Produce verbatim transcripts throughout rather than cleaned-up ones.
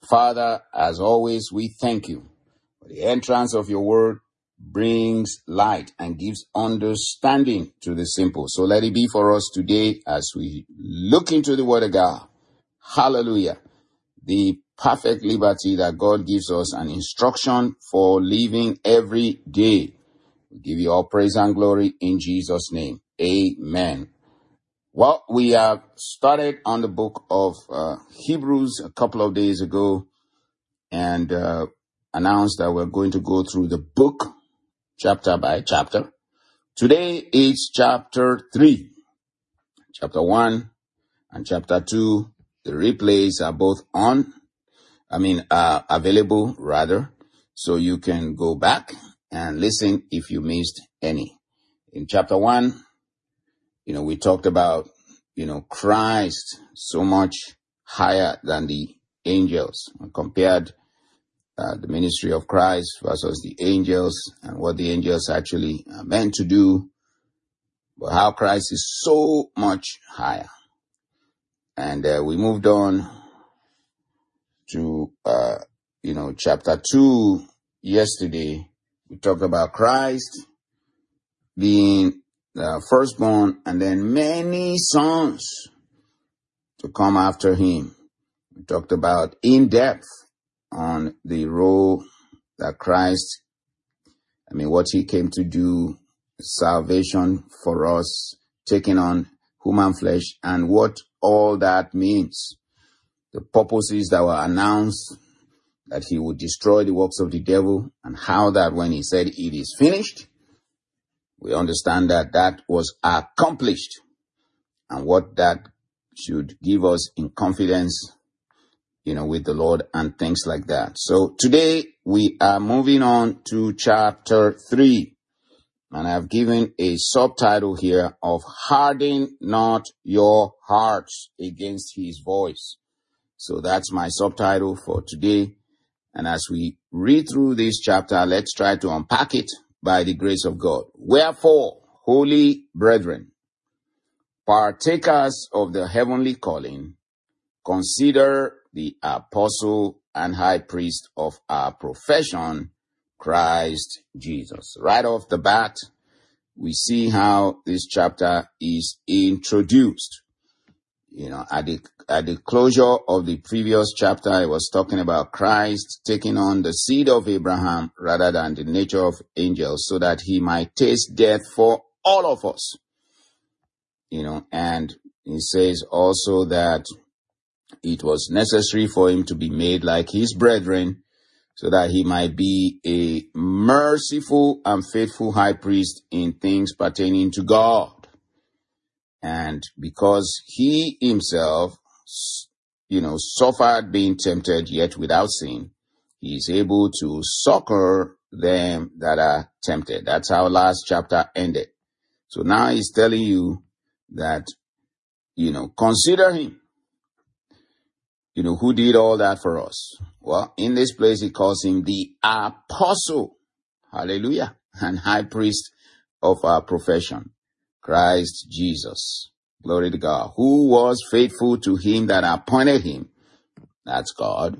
Father, as always, we thank you for the entrance of your word brings light and gives understanding to the simple. So let it be for us today as we look into the word of God. Hallelujah. The perfect liberty that God gives us, an instruction for living every day. We give you all praise and glory in Jesus' name. Amen. Well, we have started on the book of uh, Hebrews a couple of days ago and uh, announced that we're going to go through the book chapter by chapter. Today is chapter three. Chapter one and chapter two, the replays are both on, I mean, uh, available rather, so you can go back and listen if you missed any. In chapter one, you know, we talked about, you know, Christ so much higher than the angels, and compared uh, the ministry of Christ versus the angels and what the angels actually are meant to do, but how Christ is so much higher. And uh, we moved on to, uh, you know, chapter two yesterday. We talked about Christ being the firstborn and then many sons to come after him. We talked about in depth on the role that Christ, I mean, what he came to do, salvation for us, taking on human flesh, and what all that means. The purposes that were announced, that he would destroy the works of the devil, and how that when he said it is finished, we understand that that was accomplished, and what that should give us in confidence, you know, with the Lord and things like that. So today we are moving on to chapter three, and I've given a subtitle here of Harden Not Your Hearts Against His Voice. So that's my subtitle for today. And as we read through this chapter, let's try to unpack it by the grace of God. Wherefore, holy brethren, partakers of the heavenly calling, consider the apostle and high priest of our profession, Christ Jesus. Right off the bat, we see how this chapter is introduced. You know, at the, at the closure of the previous chapter, I was talking about Christ taking on the seed of Abraham rather than the nature of angels so that he might taste death for all of us. You know, and he says also that it was necessary for him to be made like his brethren so that he might be a merciful and faithful high priest in things pertaining to God. And because he himself, you know, suffered being tempted yet without sin, he is able to succor them that are tempted. That's how last chapter ended. So now he's telling you that, you know, consider him, you know, who did all that for us. Well, in this place, he calls him the apostle, hallelujah, and high priest of our profession, Christ Jesus. Glory to God. Who was faithful to him that appointed him, that's God,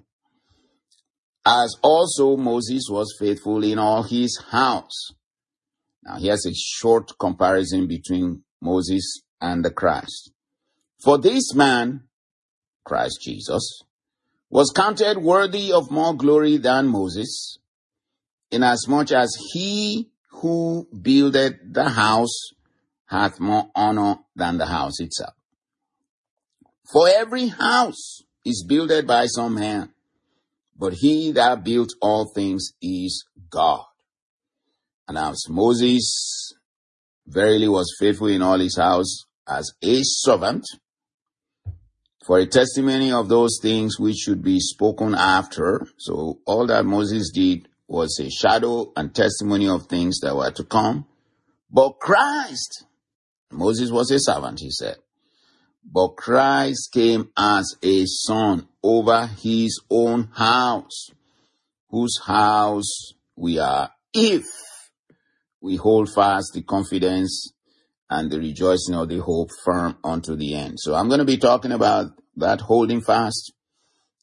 as also Moses was faithful in all his house. Now, here's a short comparison between Moses and the Christ. For this man, Christ Jesus, was counted worthy of more glory than Moses, inasmuch as he who builded the house hath more honor than the house itself. For every house is builded by some man, but he that built all things is God. And as Moses verily was faithful in all his house as a servant, for a testimony of those things which should be spoken after. So all that Moses did was a shadow and testimony of things that were to come. But Christ, Moses was a servant, he said. But Christ came as a son over his own house, whose house we are, if we hold fast the confidence and the rejoicing of the hope firm unto the end. So I'm going to be talking about that holding fast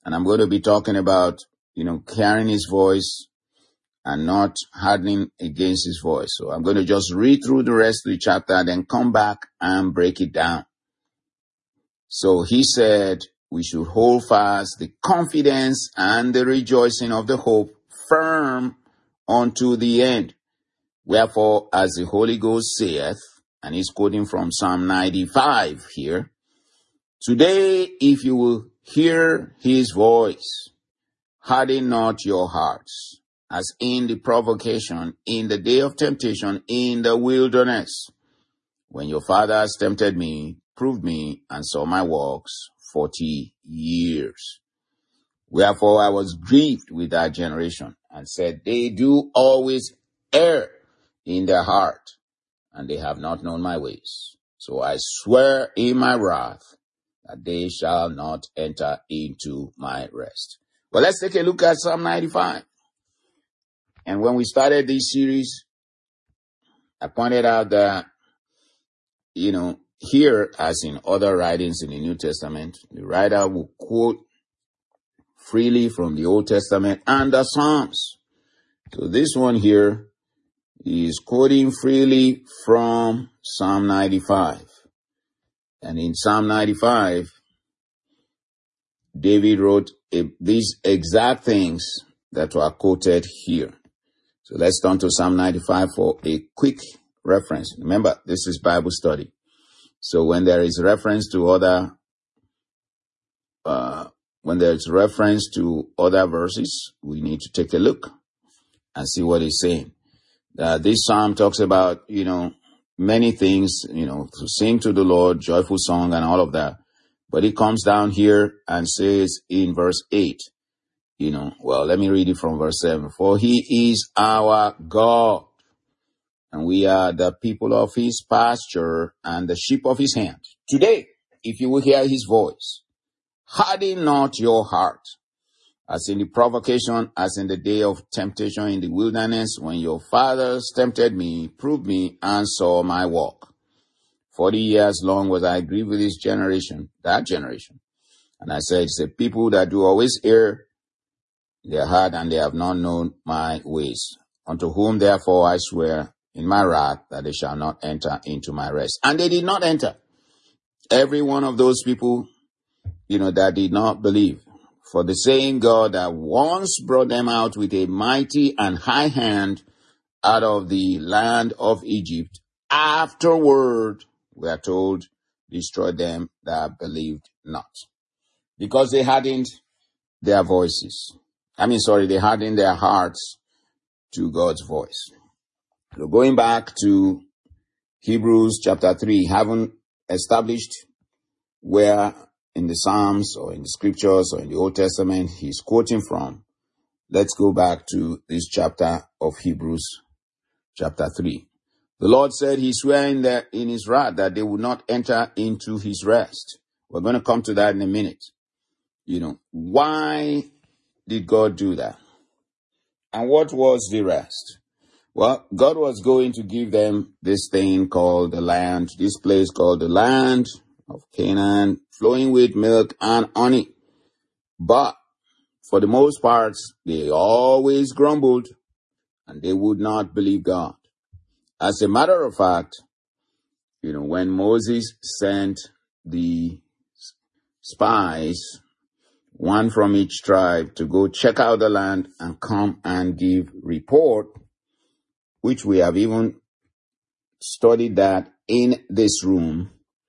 And I'm going to be talking about, you know, hearing his voice and not hardening against his voice. So I'm going to just read through the rest of the chapter and then come back and break it down. So he said we should hold fast the confidence and the rejoicing of the hope firm unto the end. Wherefore, as the Holy Ghost saith, and he's quoting from Psalm ninety-five here, today, if you will hear his voice, harden not your hearts, as in the provocation, in the day of temptation, in the wilderness, when your fathers tempted me, proved me, and saw my works forty years. Wherefore I was grieved with that generation, and said, they do always err in their heart, and they have not known my ways. So I swear in my wrath that they shall not enter into my rest. Well, let's take a look at Psalm ninety-five. And when we started this series, I pointed out that, you know, here, as in other writings in the New Testament, the writer will quote freely from the Old Testament and the Psalms. So this one here is quoting freely from Psalm ninety-five. And in Psalm ninety-five, David wrote a, these exact things that were quoted here. So let's turn to Psalm ninety-five for a quick reference. Remember, this is Bible study. So when there is reference to other, uh, when there is reference to other verses, we need to take a look and see what it's saying. Uh, this psalm talks about, you know, many things, you know, to sing to the Lord, joyful song and all of that. But it comes down here and says in verse eight, you know, well, let me read it from verse seven. For he is our God, and we are the people of his pasture and the sheep of his hand. Today, if you will hear his voice, harden not your heart, as in the provocation, as in the day of temptation in the wilderness, when your fathers tempted me, proved me, and saw my walk. Forty years long was I grieved with this generation, that generation. And I said, it's a people that do always err in their heart, and they have not known my ways. Unto whom therefore I swear in my wrath that they shall not enter into my rest. And they did not enter. Every one of those people, you know, that did not believe. For the same God that once brought them out with a mighty and high hand out of the land of Egypt, afterward, we are told, destroyed them that believed not. Because they hardened their voices. I mean, sorry, they hardened their hearts to God's voice. So going back to Hebrews chapter three, haven't established where in the Psalms or in the scriptures or in the Old Testament he's quoting from. Let's go back to this chapter of Hebrews chapter three. The Lord said he swore in, the, in his wrath that they would not enter into his rest. We're going to come to that in a minute. You know, why did God do that? And what was the rest? Well, God was going to give them this thing called the land, this place called the land of Canaan, flowing with milk and honey. But for the most part, they always grumbled and they would not believe God. As a matter of fact, you know, when Moses sent the spies, one from each tribe, to go check out the land and come and give report, which we have even studied that in this room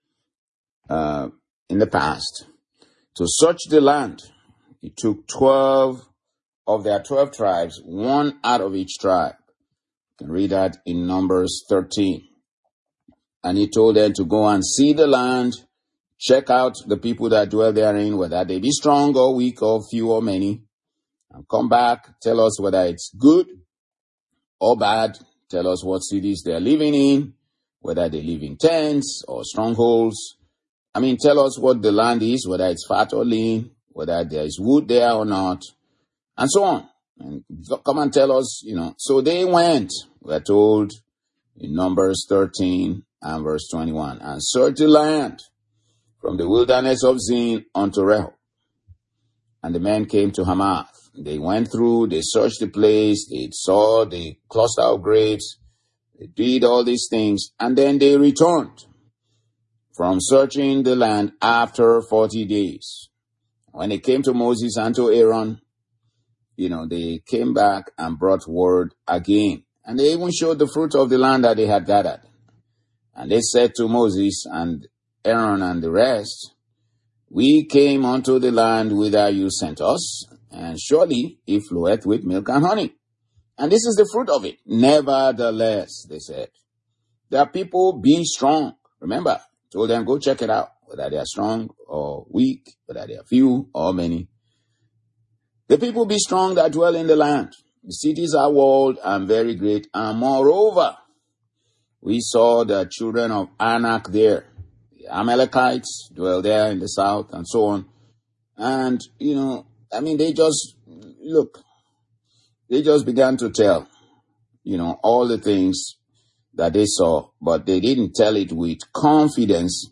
uh, in the past, to search the land, it took twelve of their twelve tribes, one out of each tribe. You can read that in Numbers thirteen. And he told them to go and see the land, check out the people that dwell therein, whether they be strong or weak or few or many, and come back, tell us whether it's good or bad, tell us what cities they're living in, whether they live in tents or strongholds. I mean, tell us what the land is, whether it's fat or lean, whether there is wood there or not, and so on. And come and tell us, you know. So they went, we're told in Numbers thirteen and verse twenty-one, and searched the land from the wilderness of Zin unto Rehob, and the men came to Hamath. They went through, they searched the place, they saw the cluster of grapes, they did all these things, and then they returned from searching the land after forty days. When they came to Moses and to Aaron, you know, they came back and brought word again. And they even showed the fruit of the land that they had gathered. And they said to Moses and Aaron and the rest, we came unto the land whither you sent us, and surely it floweth with milk and honey. And this is the fruit of it. Nevertheless, they said, the people be strong. Remember, told them, go check it out, whether they are strong or weak, whether they are few or many. The people be strong that dwell in the land. The cities are walled and very great. And moreover, we saw the children of Anak there. The Amalekites dwell there in the south and so on. And, you know, I mean, they just, look, they just began to tell, you know, all the things that they saw, but they didn't tell it with confidence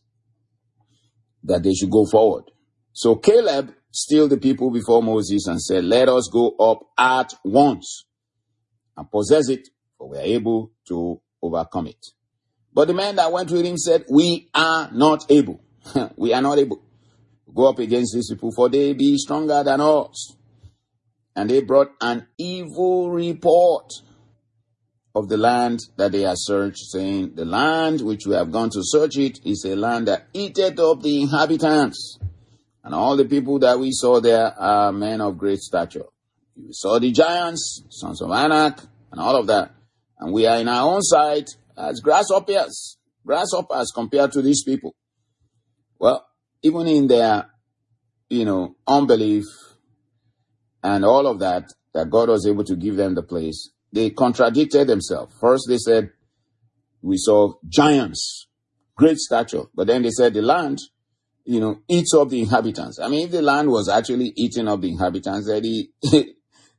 that they should go forward. So Caleb stilled the people before Moses and said, let us go up at once and possess it, for we are able to overcome it. But the men that went with him said, we are not able. we are not able to go up against these people, for they be stronger than us. And they brought an evil report of the land that they had searched, saying, the land which we have gone to search it is a land that eateth up the inhabitants. And all the people that we saw there are men of great stature. We saw the giants, sons of Anak, and all of that. And we are in our own sight as grasshoppers, grasshoppers compared to these people. Well, even in their, you know, unbelief and all of that, that God was able to give them the place, they contradicted themselves. First they said, we saw giants, great stature. But then they said the land, you know, eats up the inhabitants. I mean, if the land was actually eating up the inhabitants, then the,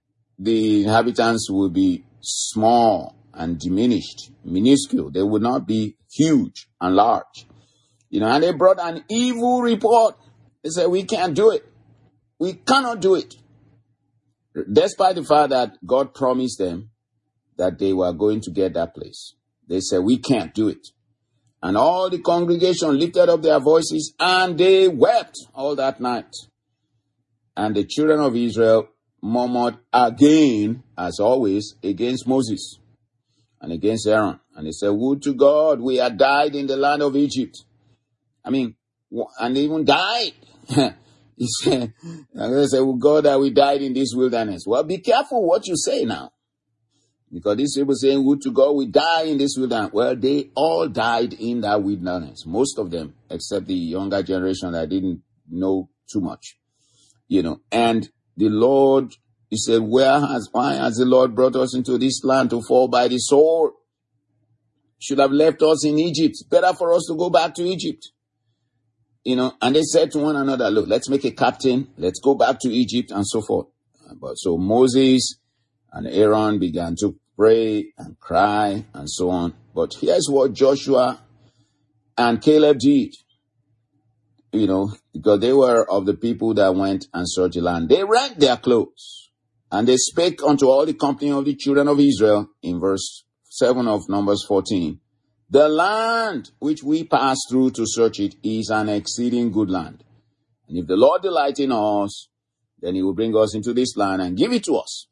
the inhabitants would be small and diminished, minuscule. They would not be huge and large. You know, and they brought an evil report. They said, we can't do it. We cannot do it. Despite the fact that God promised them that they were going to get that place. They said, we can't do it. And all the congregation lifted up their voices and they wept all that night. And the children of Israel murmured again, as always, against Moses and against Aaron. And they said, would to God we had died in the land of Egypt. I mean, and they even died. He said, and they said, well, God, that we died in this wilderness. Well, be careful what you say now. Because these people saying, would to God we die in this wilderness. Well, they all died in that wilderness. Most of them, except the younger generation that didn't know too much. You know, and the Lord, he said, where has, why has the Lord brought us into this land to fall by the sword? Should have left us in Egypt. Better for us to go back to Egypt. You know, and they said to one another, look, let's make a captain. Let's go back to Egypt and so forth. But so Moses and Aaron began to pray and cry and so on. But here's what Joshua and Caleb did. You know, because they were of the people that went and searched the land. They rent their clothes. And they spake unto all the company of the children of Israel, in verse seven of Numbers fourteen. The land which we pass through to search it is an exceeding good land. And if the Lord delight in us, then he will bring us into this land and give it to us.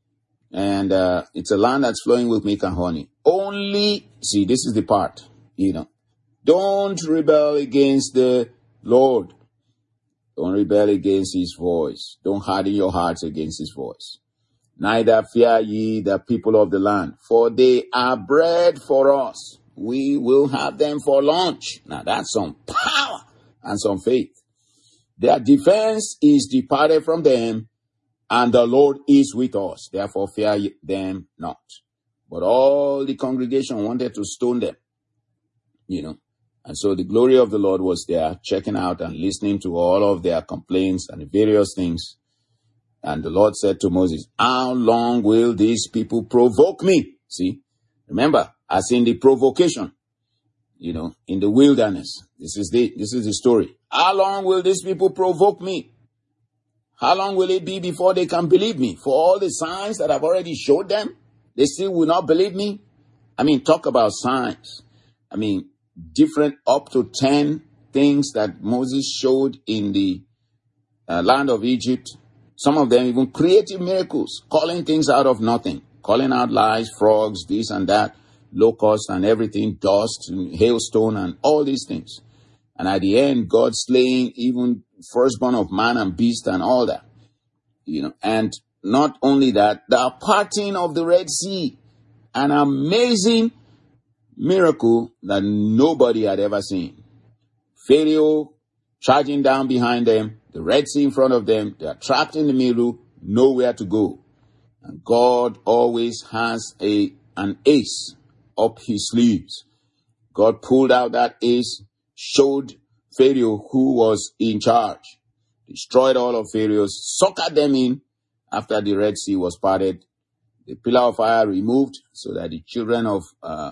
And uh, it's a land that's flowing with milk and honey. Only, see, this is the part, you know. Don't rebel against the Lord. Don't rebel against his voice. Don't harden your hearts against his voice. Neither fear ye the people of the land, for they are bread for us. We will have them for lunch. Now that's some power and some faith. Their defense is departed from them, and the Lord is with us. Therefore fear them not. But all the congregation wanted to stone them, you know. And so the glory of the Lord was there, checking out and listening to all of their complaints and various things. And the Lord said to Moses, how long will these people provoke me? See, remember, as in the provocation, you know, in the wilderness. This is the, this is the story. How long will these people provoke me? How long will it be before they can believe me? For all the signs that I've already showed them, they still will not believe me? I mean, talk about signs. I mean, different up to ten things that Moses showed in the uh, land of Egypt. Some of them even creative miracles, calling things out of nothing, calling out lice, frogs, this and that, locusts and everything, dust and hailstone and all these things. And at the end, God slaying even firstborn of man and beast and all that. You know, and not only that, the parting of the Red Sea, an amazing miracle that nobody had ever seen. Pharaoh charging down behind them, the Red Sea in front of them, they are trapped in the middle, nowhere to go. And God always has a an ace up his sleeves. God pulled out that ace, showed Pharaoh who was in charge, destroyed all of Pharaoh's, suckered them in after the Red Sea was parted, the pillar of fire removed so that the children of, uh,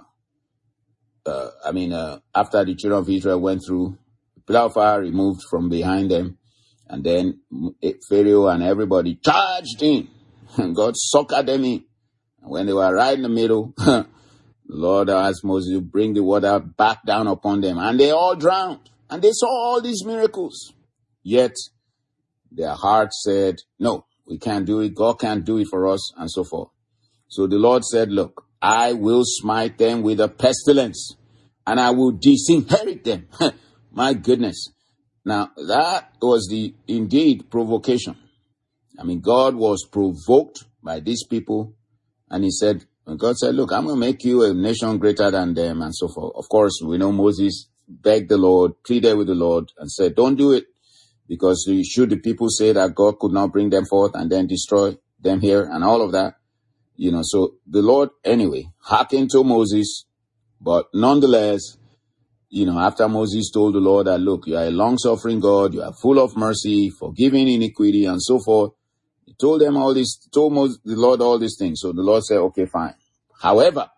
uh, I mean, uh, after the children of Israel went through, the pillar of fire removed from behind them, and then Pharaoh and everybody charged in, and God suckered them in. And when they were right in the middle, the Lord asked Moses to bring the water back down upon them, and they all drowned. And they saw all these miracles. Yet their hearts said, no, we can't do it. God can't do it for us, and so forth. So the Lord said, look, I will smite them with a pestilence, and I will disinherit them. My goodness. Now, that was the indeed provocation. I mean, God was provoked by these people, and he said, and God said, look, I'm going to make you a nation greater than them, and so forth. Of course, we know Moses begged the Lord, pleaded with the Lord, and said, don't do it, because should the people say that God could not bring them forth and then destroy them here and all of that, you know, so the Lord, anyway, hearkened to Moses, but nonetheless, you know, after Moses told the Lord that, look, you are a long-suffering God, you are full of mercy, forgiving iniquity, and so forth, he told them all this, told Moses, the Lord all these things. So the Lord said, okay, fine. However,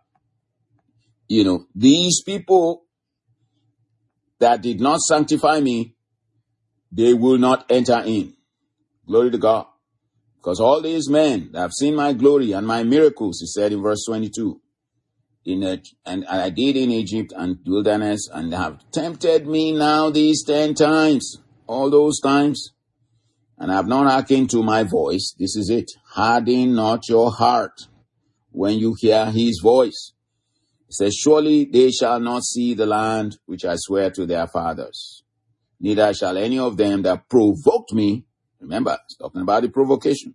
you know, these people that did not sanctify me, they will not enter in. Glory to God. Because all these men that have seen my glory and my miracles, he said in verse twenty-two, in a, and, and I did in Egypt and wilderness, and have tempted me now these ten times, all those times, and have not hearkened to my voice. This is it. Harden not your heart when you hear his voice. He says, surely they shall not see the land which I swear to their fathers. Neither shall any of them that provoked me, remember, it's talking about the provocation,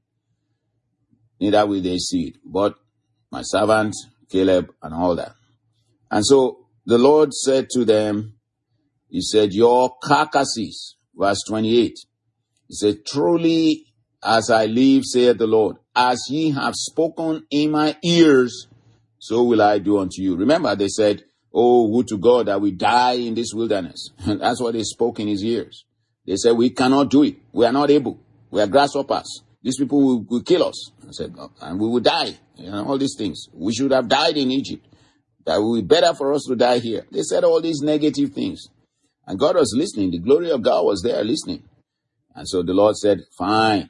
neither will they see it, but my servant Caleb and all that. And so the Lord said to them, he said, your carcasses, verse twenty-eight, he said, truly as I live, saith the Lord, as ye have spoken in my ears, so will I do unto you. Remember, they said, oh, would to God that we die in this wilderness. That's what they spoke in his ears. They said, we cannot do it. We are not able. We are grasshoppers. These people will, will kill us. I said, and we will die. You know, all these things. We should have died in Egypt. That would be better for us to die here. They said all these negative things. And God was listening. The glory of God was there listening. And so the Lord said, fine.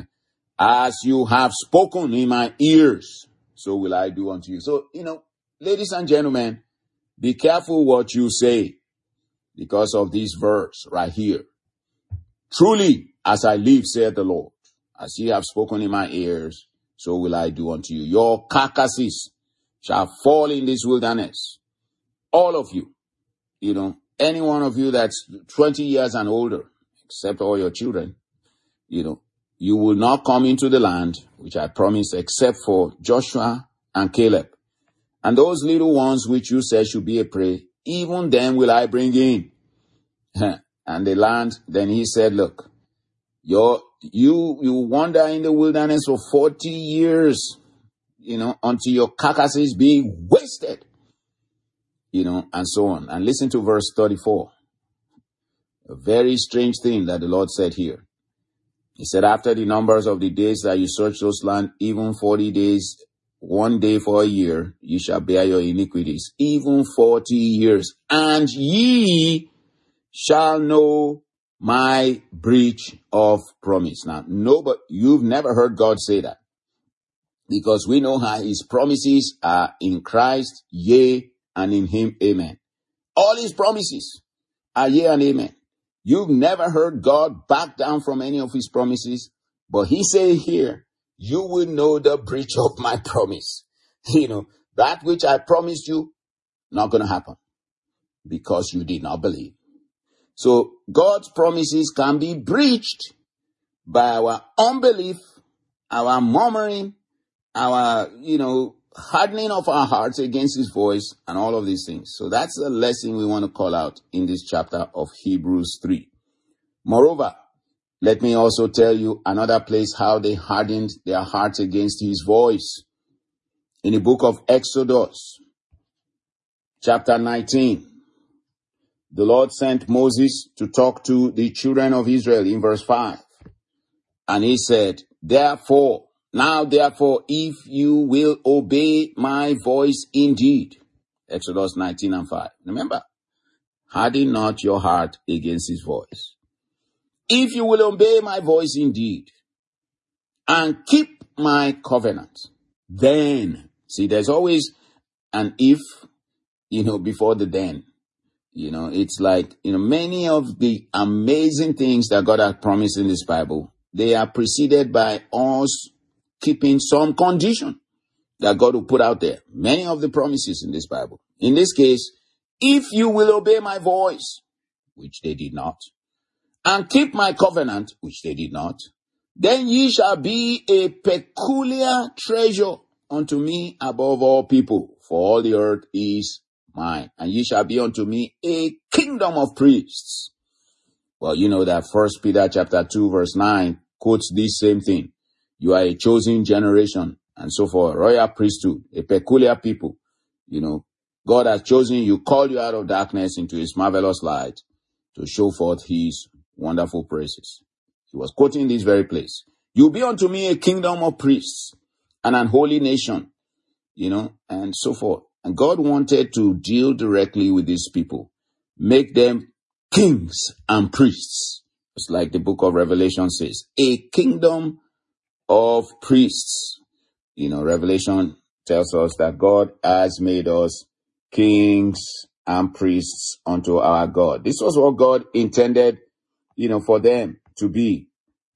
As you have spoken in my ears, so will I do unto you. So, you know, ladies and gentlemen, be careful what you say because of this verse right here. Truly, as I live, saith the Lord, as ye have spoken in my ears, so will I do unto you. Your carcasses shall fall in this wilderness. All of you, you know, any one of you that's twenty years and older, except all your children, you know, you will not come into the land which I promised except for Joshua and Caleb. And those little ones which you said should be a prey, even them will I bring in. And the land, then he said, look, your, you, you wander in the wilderness for forty years, you know, until your carcasses be wasted, you know, and so on. And listen to verse thirty-four. A very strange thing that the Lord said here. He said, after the numbers of the days that you search those land, even forty days, one day for a year, ye shall bear your iniquities, even forty years. And ye shall know my breach of promise. Now, nobody, you've never heard God say that, because we know how his promises are in Christ, yea, and in him, amen. All his promises are yea and amen. You've never heard God back down from any of his promises, but he said here, you will know the breach of my promise. You know, that which I promised you, not going to happen because you did not believe. So God's promises can be breached by our unbelief, our murmuring, our, you know, hardening of our hearts against his voice, and all of these things. So that's a lesson we want to call out in this chapter of Hebrews three. Moreover, let me also tell you another place how they hardened their hearts against his voice. In the book of Exodus, chapter nineteen, the Lord sent Moses to talk to the children of Israel in verse five. And he said, therefore, now therefore, if you will obey my voice indeed. Exodus nineteen and five. Remember, harden not your heart against his voice. If you will obey my voice indeed and keep my covenant, then, see, there's always an if, you know, before the then. You know, it's like, you know, many of the amazing things that God has promised in this Bible, they are preceded by us keeping some condition that God will put out there. Many of the promises in this Bible. In this case, if you will obey my voice, which they did not, and keep my covenant, which they did not, then ye shall be a peculiar treasure unto me above all people, for all the earth is mine, and ye shall be unto me a kingdom of priests. Well, you know that First Peter chapter two verse nine quotes this same thing. You are a chosen generation, and so forth, royal priesthood, a peculiar people. You know, God has chosen you, called you out of darkness into his marvelous light to show forth his wonderful praises. He was quoting this very place. You'll be unto me a kingdom of priests and an holy nation, you know, and so forth. And God wanted to deal directly with these people, make them kings and priests. It's like the book of Revelation says, a kingdom of priests. You know, Revelation tells us that God has made us kings and priests unto our God. This was what God intended, you know, for them to be.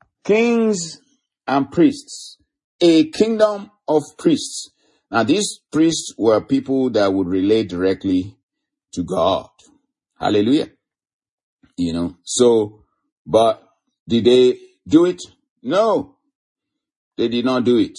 Kings and priests. A kingdom of priests. Now, these priests were people that would relate directly to God. Hallelujah. You know, so, but did they do it? No, they did not do it.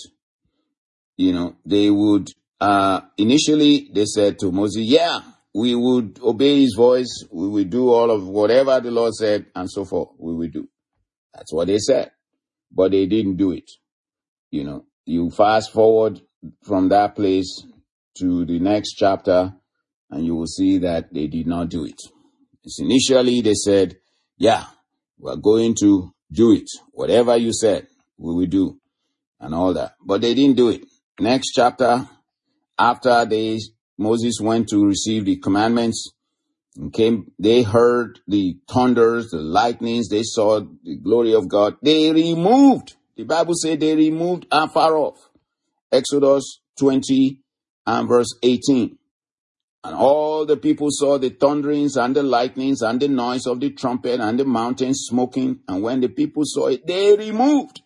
You know, they would, uh, initially they said to Moses, yeah, we would obey his voice. We would do all of whatever the Lord said and so forth. We would do. That's what they said, but they didn't do it. You know, you fast forward from that place to the next chapter and you will see that they did not do it. It's initially they said, yeah, we're going to do it. Whatever you said, we will do and all that, but they didn't do it. Next chapter, after they, Moses went to receive the commandments and came, they heard the thunders, the lightnings, they saw the glory of God. They removed, the Bible said they removed afar off. Exodus twenty and verse eighteen. And all the people saw the thunderings and the lightnings and the noise of the trumpet and the mountain smoking. And when the people saw it, they removed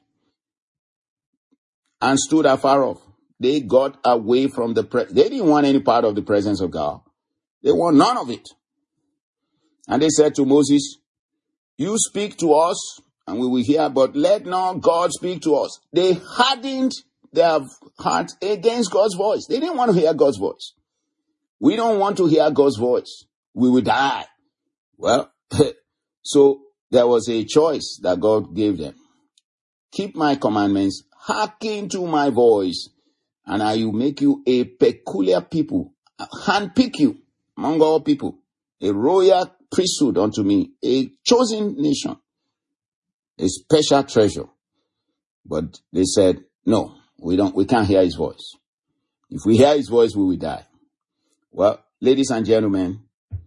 and stood afar off. They got away from the pre- they didn't want any part of the presence of God. They want none of it. And they said to Moses, you speak to us and we will hear, but let not God speak to us. They hardened their hearts against God's voice. They didn't want to hear God's voice. We don't want to hear God's voice. We will die. Well, so there was a choice that God gave them. Keep my commandments, hearken to my voice, and I will make you a peculiar people, handpick you among all people, a royal priesthood unto me, a chosen nation, a special treasure. But they said, no, we don't, we can't hear his voice. If we hear his voice, we will die. Well, ladies and gentlemen,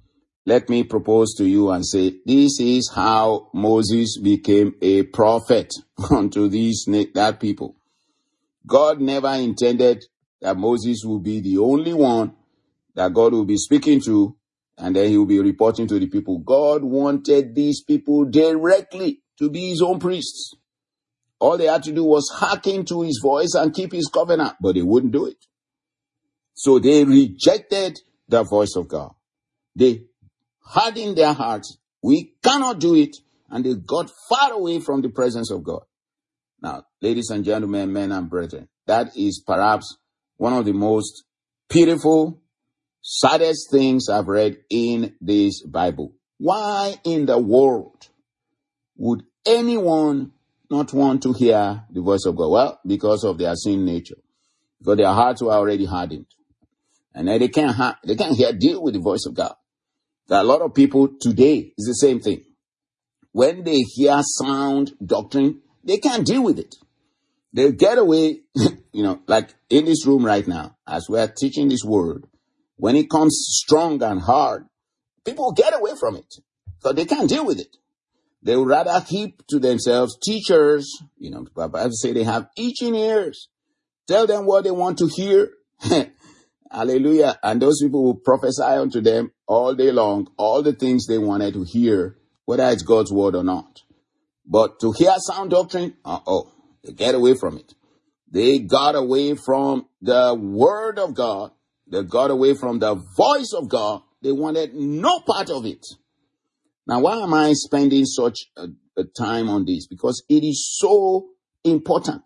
let me propose to you and say, this is how Moses became a prophet unto these that people. God never intended that Moses would be the only one that God will be speaking to, and then he will be reporting to the people. God wanted these people directly to be his own priests. All they had to do was hearken to his voice and keep his covenant, but they wouldn't do it. So they rejected the voice of God. They hardened their hearts. We cannot do it. And they got far away from the presence of God. Now, ladies and gentlemen, men and brethren, that is perhaps one of the most pitiful, saddest things I've read in this Bible. Why in the world would anyone not want to hear the voice of God? Well, because of their sin nature. Because their hearts were already hardened. And they can't, ha- they can't hear, deal with the voice of God. There are a lot of people today, it's the same thing. When they hear sound doctrine, they can't deal with it. They'll get away, you know, like in this room right now, as we're teaching this word, when it comes strong and hard, people get away from it because they can't deal with it. They would rather heap to themselves teachers, you know, I say they have itching ears. Tell them what they want to hear. Hallelujah. And those people will prophesy unto them all day long, all the things they wanted to hear, whether it's God's word or not. But to hear sound doctrine, uh-oh, they get away from it. They got away from the word of God. They got away from the voice of God. They wanted no part of it. Now, why am I spending such a, a time on this? Because it is so important.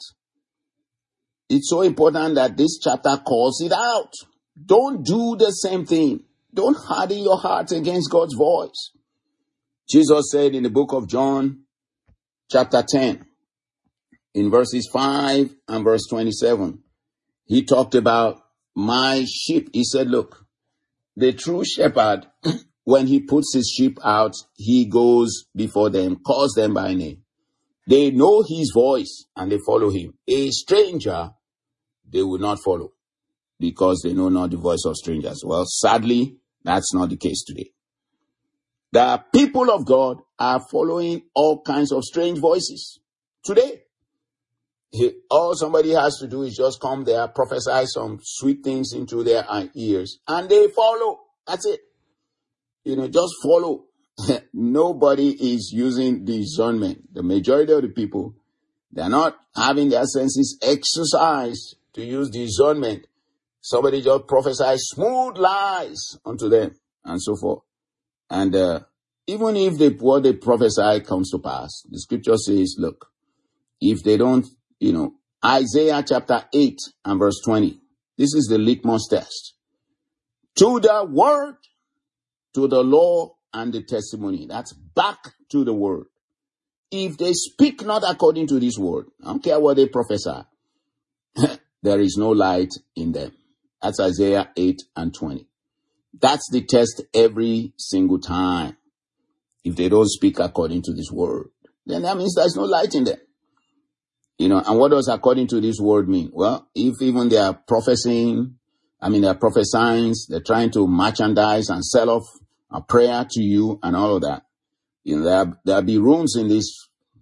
It's so important that this chapter calls it out. Don't do the same thing. Don't harden your heart against God's voice. Jesus said in the book of John, chapter ten, in verses five and verse twenty-seven, he talked about my sheep. He said, look, the true shepherd, when he puts his sheep out, he goes before them, calls them by name. They know his voice and they follow him. A stranger, they will not follow because they know not the voice of strangers. Well, sadly, that's not the case today. The people of God are following all kinds of strange voices today. He, all somebody has to do is just come there, prophesy some sweet things into their ears, and they follow. That's it. You know, just follow. Nobody is using discernment. The majority of the people, they're not having their senses exercised to use discernment. Somebody just prophesies smooth lies unto them and so forth. And uh, even if they, what they prophesy comes to pass, the scripture says, look, if they don't, you know, Isaiah chapter eight and verse twenty, this is the litmus test. To the word, to the law and the testimony. That's back to the word. If they speak not according to this word, I don't care what they prophesy, there is no light in them. That's Isaiah eight and twenty. That's the test every single time. If they don't speak according to this word, then that means there's no light in them. You know, and what does according to this word mean? Well, if even they are prophesying, I mean, they're prophesying, they're trying to merchandise and sell off a prayer to you and all of that. You know, there, there'll be rooms in this,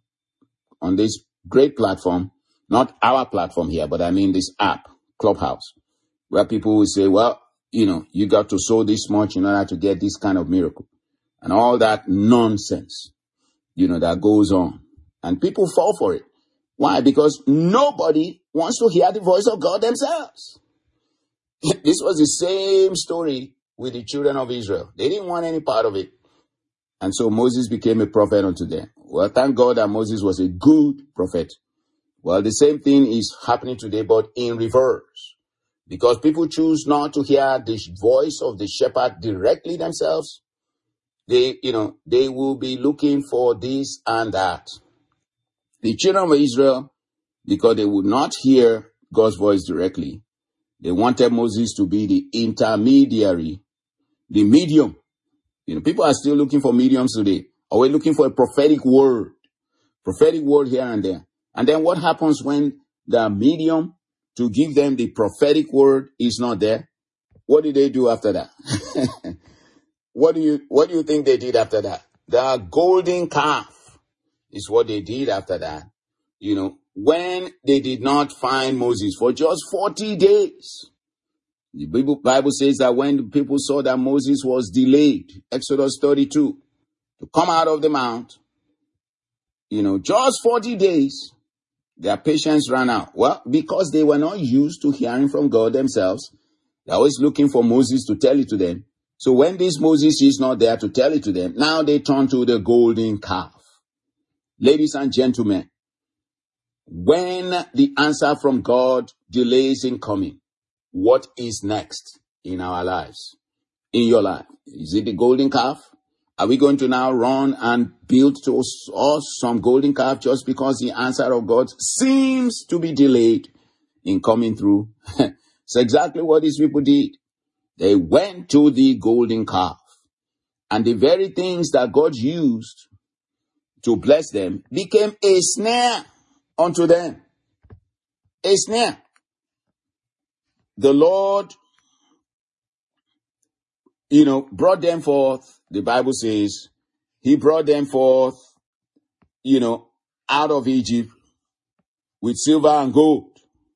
on this great platform, not our platform here, but I mean this app, Clubhouse, where people will say, well, you know, you got to sow this much in order to get this kind of miracle. And all that nonsense, you know, that goes on. And people fall for it. Why? Because nobody wants to hear the voice of God themselves. This was the same story with the children of Israel. They didn't want any part of it. And so Moses became a prophet unto them. Well, thank God that Moses was a good prophet. Well, the same thing is happening today, but in reverse. Because people choose not to hear the voice of the shepherd directly themselves. They, you know, they will be looking for this and that. The children of Israel, because they would not hear God's voice directly, they wanted Moses to be the intermediary, the medium. You know, people are still looking for mediums today. Or we're looking for a prophetic word, prophetic word here and there. And then what happens when the medium to give them the prophetic word is not there? What do they do after that? what do you what do you think they did after that? The golden calf is what they did after that. You know, when they did not find Moses for just forty days. The Bible says that when the people saw that Moses was delayed, Exodus thirty-two, to come out of the mount, you know, just forty days, their patience ran out. Well, because they were not used to hearing from God themselves, they're always looking for Moses to tell it to them. So when this Moses is not there to tell it to them, now they turn to the golden calf. Ladies and gentlemen, when the answer from God delays in coming, what is next in our lives, in your life? Is it the golden calf? Are we going to now run and build to us some golden calf just because the answer of God seems to be delayed in coming through? It's exactly what these people did. They went to the golden calf, and the very things that God used to bless them became a snare unto them. A snare. The Lord, you know, brought them forth. The Bible says he brought them forth, you know, out of Egypt with silver and gold.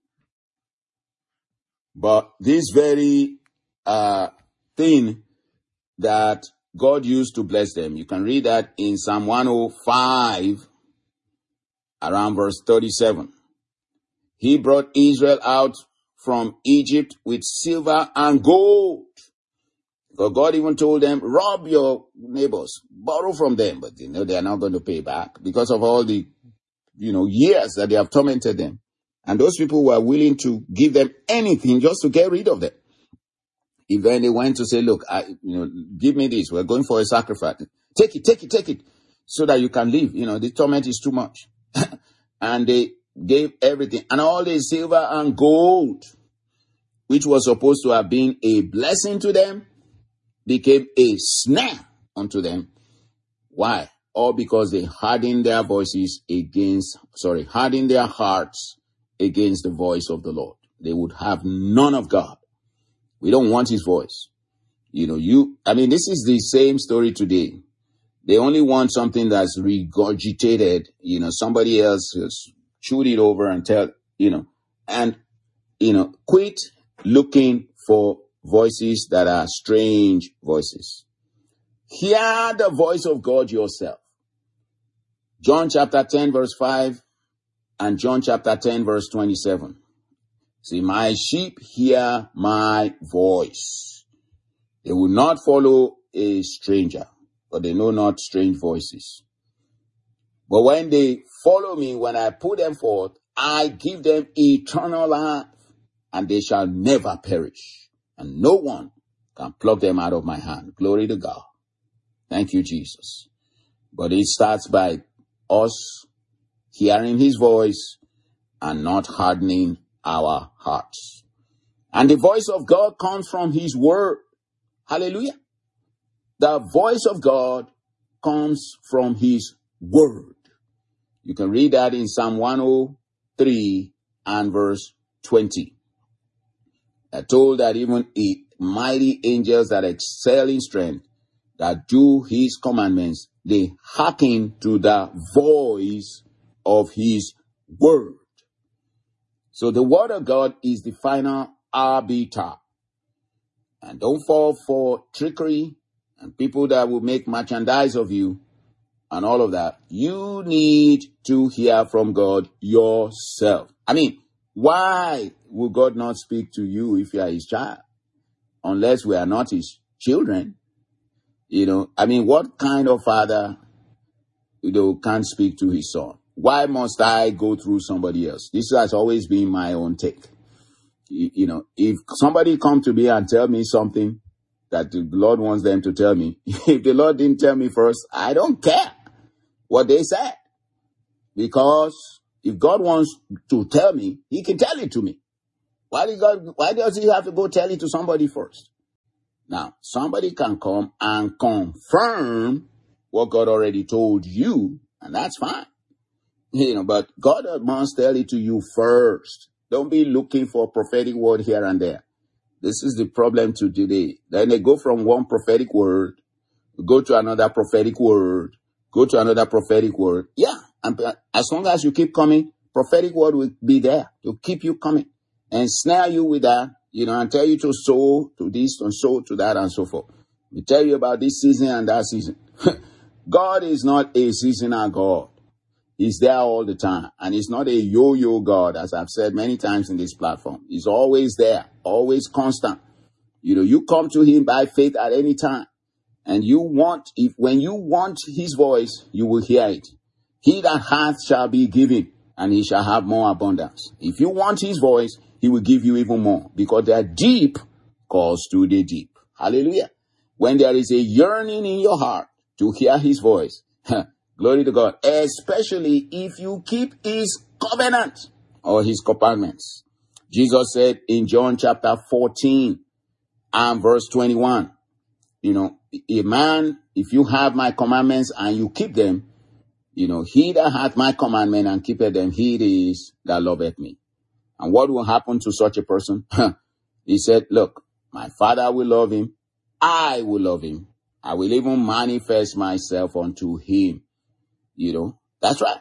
But this very uh, thing that God used to bless them, you can read that in Psalm one oh five, around verse thirty-seven. He brought Israel out from Egypt with silver and gold. Because God even told them, rob your neighbors, borrow from them. But you know, they are not going to pay back because of all the, you know, years that they have tormented them. And those people were willing to give them anything just to get rid of them. Even they went to say, look, I, you know, give me this. We're going for a sacrifice. Take it, take it, take it so that you can live. You know, the torment is too much. And they gave everything and all the silver and gold, which was supposed to have been a blessing to them, became a snare unto them. Why? All because they hardened their voices against, sorry, hardened their hearts against the voice of the Lord. They would have none of God. We don't want his voice. You know, you, I mean, this is the same story today. They only want something that's regurgitated, you know, somebody else has chewed it over and tell, you know, and, you know, quit looking for voices that are strange voices. Hear the voice of God yourself. John chapter ten verse five and John chapter ten verse twenty-seven. See, my sheep hear my voice. They will not follow a stranger, but they know not strange voices. But when they follow me, when I put them forth, I give them eternal life, and they shall never perish. And no one can pluck them out of my hand. Glory to God. Thank you, Jesus. But it starts by us hearing his voice and not hardening our hearts. And the voice of God comes from his word. Hallelujah. The voice of God comes from his word. You can read that in Psalm one oh three and verse twenty. I told that even mighty angels that excel in strength, that do his commandments, they hearken to the voice of his word. So the word of God is the final arbiter. And don't fall for trickery and people that will make merchandise of you and all of that. You need to hear from God yourself. I mean, why will God not speak to you if you are his child? Unless we are not his children. You know, I mean, what kind of father, you know, can't speak to his son? Why must I go through somebody else? This has always been my own take. You, you know, if somebody come to me and tell me something that the Lord wants them to tell me, if the Lord didn't tell me first, I don't care what they said. Because if God wants to tell me, he can tell it to me. Why does God, why does he have to go tell it to somebody first? Now, somebody can come and confirm what God already told you, and that's fine. You know, but God must tell it to you first. Don't be looking for a prophetic word here and there. This is the problem to today. Then they go from one prophetic word go to another prophetic word, go to another prophetic word. Yeah, and as long as you keep coming, prophetic word will be there to keep you coming and snare you with that, you know, and tell you to sow to this and sow to that and so forth. We tell you about this season and that season. God is not a seasonal God. He's there all the time. And he's not a yo-yo God, as I've said many times in this platform. He's always there, always constant. You know, you come to him by faith at any time. And you want, if when you want his voice, you will hear it. He that hath shall be given, and he shall have more abundance. If you want his voice, he will give you even more, because the deep calls to the deep. Hallelujah. When there is a yearning in your heart to hear his voice, glory to God, especially if you keep his covenant or his commandments. Jesus said in John chapter fourteen and verse twenty-one, you know, a man, if you have my commandments and you keep them, you know, he that hath my commandment and keepeth them, he it is that loveth me. And what will happen to such a person? He said, look, my Father will love him. I will love him. I will even manifest myself unto him. You know, that's right.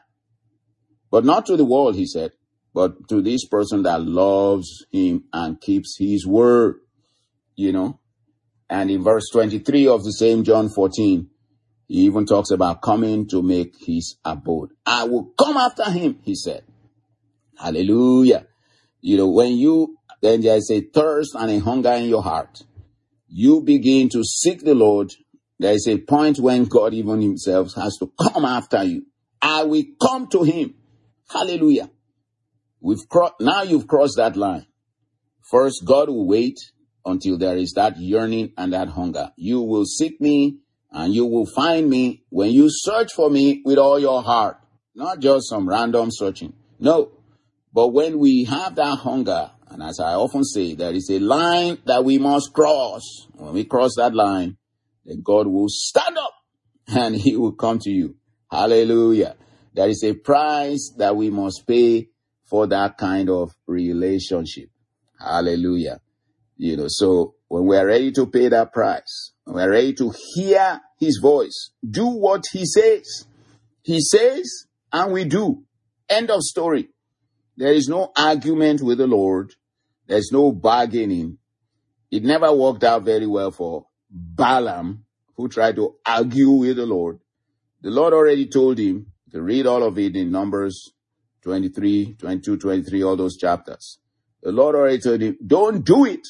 But not to the world, he said, but to this person that loves him and keeps his word, you know. And in verse twenty-three of the same John fourteen, he even talks about coming to make his abode. I will come after him, he said. Hallelujah. You know, when you, then there is a thirst and a hunger in your heart. You begin to seek the Lord. There is a point when God even himself has to come after you. I will come to him. Hallelujah. We've cro- now you've crossed that line. First, God will wait until there is that yearning and that hunger. You will seek me and you will find me when you search for me with all your heart. Not just some random searching. No. But when we have that hunger, and as I often say, there is a line that we must cross. When we cross that line, then God will stand up and he will come to you. Hallelujah. There is a price that we must pay for that kind of relationship. Hallelujah. You know, so when we're ready to pay that price, when we're ready to hear his voice, do what he says. He says, and we do. End of story. There is no argument with the Lord. There's no bargaining. It never worked out very well for Balaam, who tried to argue with the Lord. The Lord already told him to read all of it in Numbers twenty-three, twenty-two, twenty-three, all those chapters. The Lord already told him, don't do it.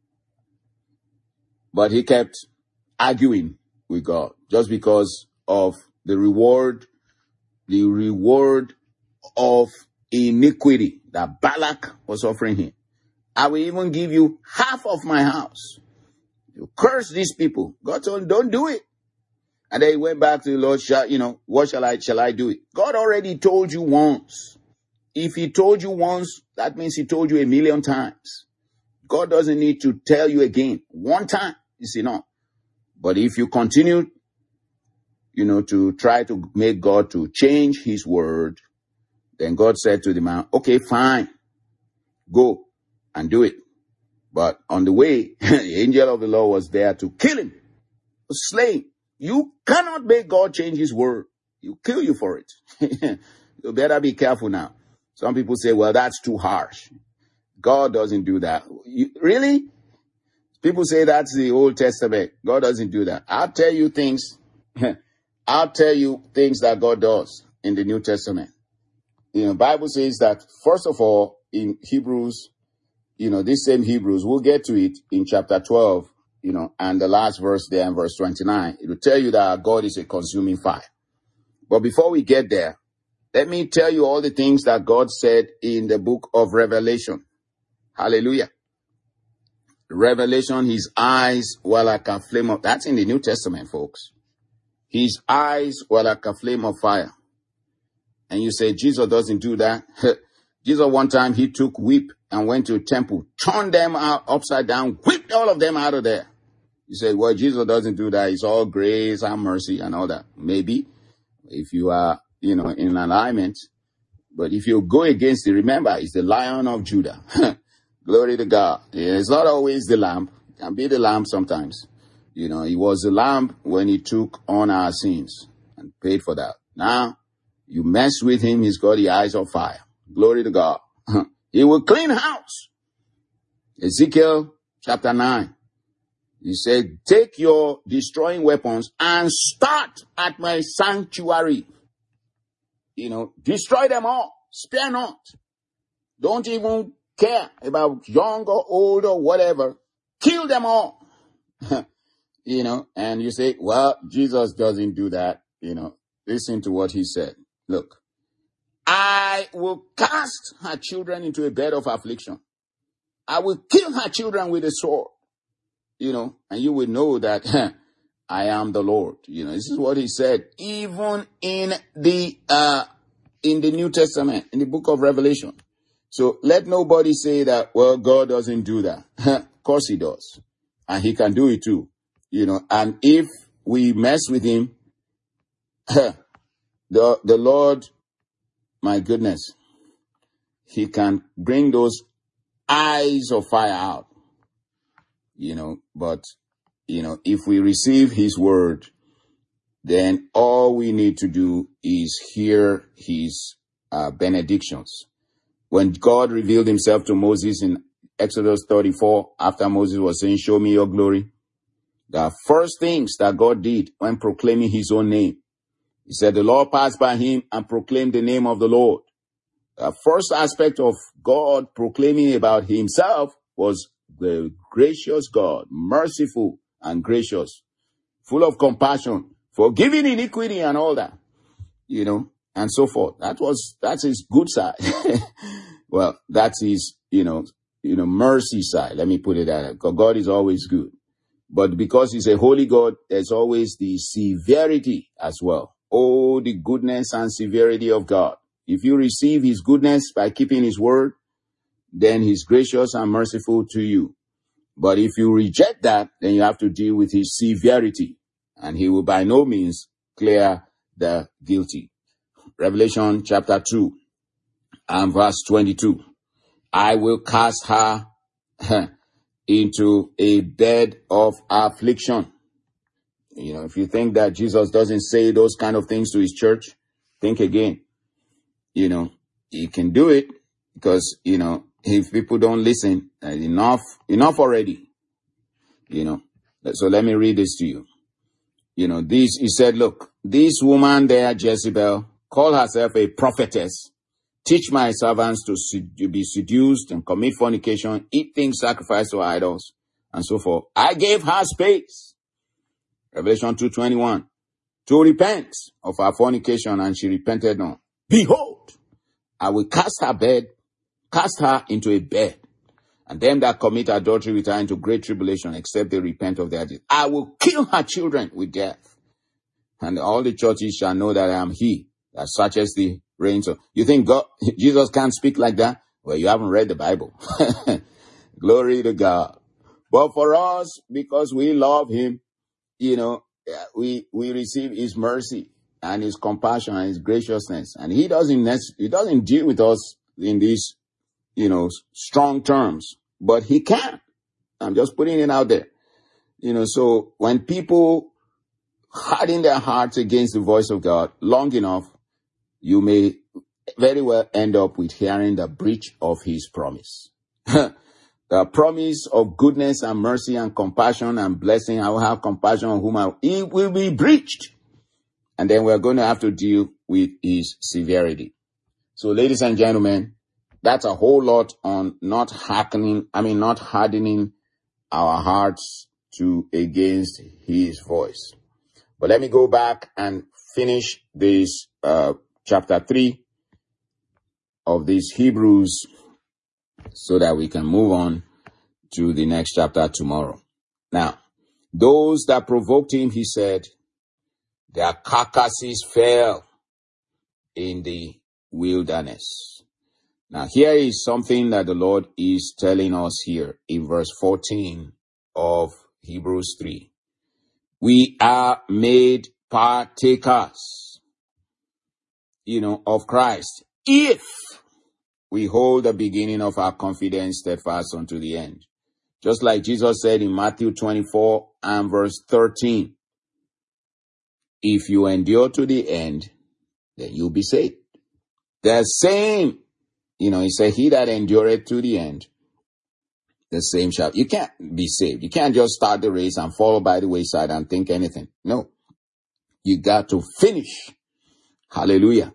But he kept arguing with God just because of the reward, the reward of iniquity that Balak was offering him. I will even give you half of my house. You curse these people. God told him, don't do it. And then he went back to the Lord, shall, you know, what shall I, shall I do it? God already told you once. If he told you once, that means he told you a million times. God doesn't need to tell you again. One time is enough. But if you continue, you know, to try to make God to change his word, then God said to the man, okay, fine, go and do it. But on the way, the angel of the Lord was there to kill him, to slay him. You cannot make God change his word. He'll kill you for it. You better be careful now. Some people say, well, that's too harsh. God doesn't do that. You, really? People say that's the Old Testament. God doesn't do that. I'll tell you things. I'll tell you things that God does in the New Testament. You know, Bible says that, first of all, in Hebrews, you know, this same Hebrews, we'll get to it in chapter twelve, you know, and the last verse there in verse twenty-nine. It will tell you that God is a consuming fire. But before we get there, let me tell you all the things that God said in the book of Revelation. Hallelujah. Revelation, his eyes were like a flame of, that's in the New Testament, folks. His eyes were like a flame of fire. And you say, Jesus doesn't do that. Jesus, one time, he took whip and went to a temple, turned them out upside down, whipped all of them out of there. You say, well, Jesus doesn't do that. It's all grace and mercy and all that. Maybe if you are, you know, in alignment. But if you go against it, remember, it's the Lion of Judah. Glory to God. It's not always the lamb. It can be the lamb sometimes. You know, he was the lamb when he took on our sins and paid for that. Now, you mess with him, he's got the eyes of fire. Glory to God. He will clean house. Ezekiel chapter nine. He said, take your destroying weapons and start at my sanctuary. You know, destroy them all. Spare not. Don't even care about young or old or whatever. Kill them all. You know, and you say, well, Jesus doesn't do that. You know, listen to what he said. Look, I will cast her children into a bed of affliction. I will kill her children with a sword. You know, and you will know that I am the Lord. You know, this is what he said, even in the, uh, in the New Testament, in the book of Revelation. So let nobody say that, well, God doesn't do that. Of course he does. And he can do it too. You know, and if we mess with him, the, the Lord, my goodness, he can bring those eyes of fire out. You know, but, you know, if we receive his word, then all we need to do is hear his uh, benedictions. When God revealed himself to Moses in Exodus thirty-four, after Moses was saying, show me your glory, the first things that God did when proclaiming his own name, he said, the Lord passed by him and proclaimed the name of the Lord. The first aspect of God proclaiming about himself was the gracious God, merciful and gracious, full of compassion, forgiving iniquity and all that, you know, and so forth. That was, that's his good side. Well, that's his, you know, you know, mercy side. Let me put it that way. Because God is always good. But because he's a holy God, there's always the severity as well. Oh, the goodness and severity of God. If you receive his goodness by keeping his word, then he's gracious and merciful to you. But if you reject that, then you have to deal with his severity, and he will by no means clear the guilty. Revelation chapter two and verse twenty-two. I will cast her into a bed of affliction. You know, if you think that Jesus doesn't say those kind of things to his church, think again. You know, he can do it because, you know, if people don't listen, uh, enough, enough already, you know. So let me read this to you. You know, this, he said, look, this woman there, Jezebel, called herself a prophetess, teach my servants to, sed- to be seduced and commit fornication, eat things sacrificed to idols, and so forth. I gave her space. Revelation two twenty-one. To repent of her fornication, and she repented not. Behold, I will cast her bed, cast her into a bed, and them that commit adultery with her into great tribulation, except they repent of their deeds. I will kill her children with death. And all the churches shall know that I am he that searches the reins of. You think God, Jesus can't speak like that? Well, you haven't read the Bible. Glory to God. But for us, because we love him, you know, we, we receive his mercy and his compassion and his graciousness. And he doesn't, he doesn't deal with us in these, you know, strong terms, but he can. I'm just putting it out there. You know, so when people harden their hearts against the voice of God long enough, you may very well end up with hearing the breach of his promise. The promise of goodness and mercy and compassion and blessing. I will have compassion on whom I, it will be breached. And then we're going to have to deal with his severity. So, ladies and gentlemen, that's a whole lot on not hearkening, I mean, not hardening our hearts to against his voice. But let me go back and finish this uh, chapter three of these Hebrews so that we can move on to the next chapter tomorrow. Now, those that provoked him, he said, their carcasses fell in the wilderness. Now, here is something that the Lord is telling us here in verse fourteen of Hebrews three. We are made partakers, you know, of Christ, if we hold the beginning of our confidence steadfast unto the end. Just like Jesus said in Matthew twenty-four and verse thirteen, if you endure to the end, then you'll be saved. The same, you know, he said, he that endureth to the end, the same shall. You can't be saved. You can't just start the race and fall by the wayside and think anything. No. You got to finish. Hallelujah.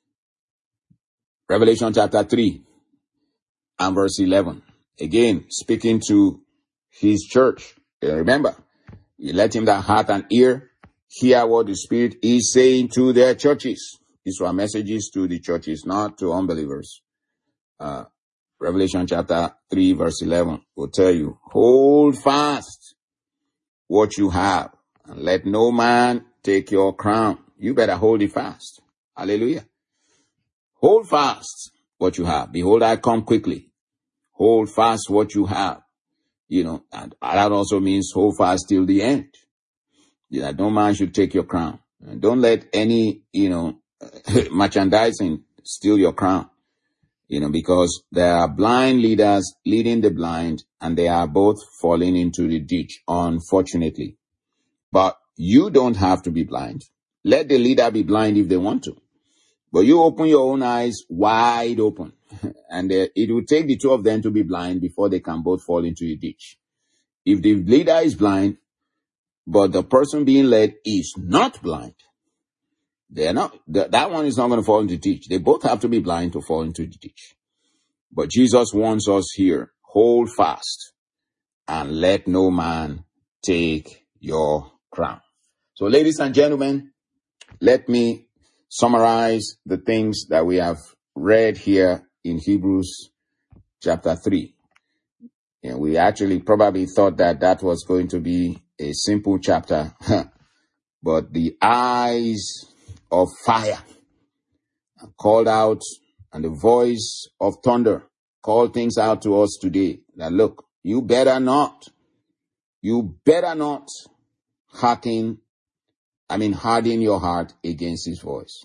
Revelation chapter three and verse eleven. Again, speaking to his church. Remember, you let him that hath an ear hear what the Spirit is saying to their churches. These were messages to the churches, not to unbelievers. Uh, Revelation chapter three verse eleven will tell you, hold fast what you have, and let no man take your crown. You better hold it fast. Hallelujah. Hold fast what you have. Behold, I come quickly. Hold fast what you have. You know, and that also means hold fast till the end. You know, no man should take your crown. And don't let any, you know, merchandising steal your crown. You know, because there are blind leaders leading the blind, and they are both falling into the ditch, unfortunately. But you don't have to be blind. Let the leader be blind if they want to. But you open your own eyes wide open. And uh, it will take the two of them to be blind before they can both fall into a ditch. If the leader is blind, but the person being led is not blind, they're not, th- that one is not going to fall into the ditch. They both have to be blind to fall into the ditch. But Jesus warns us here, hold fast and let no man take your crown. So, ladies and gentlemen, let me summarize the things that we have read here in Hebrews chapter three. And we actually probably thought that that was going to be a simple chapter, but the eyes of fire called out, and the voice of thunder called things out to us today that, look, you better not, you better not hearken, I mean, harden your heart against his voice.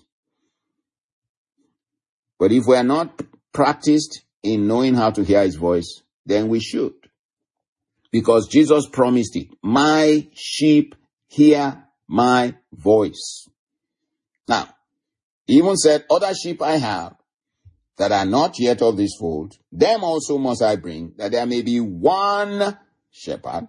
But if we are not practiced in knowing how to hear his voice, then we should. Because Jesus promised it. My sheep hear my voice. Now, he even said, other sheep I have that are not yet of this fold, them also must I bring, that there may be one shepherd,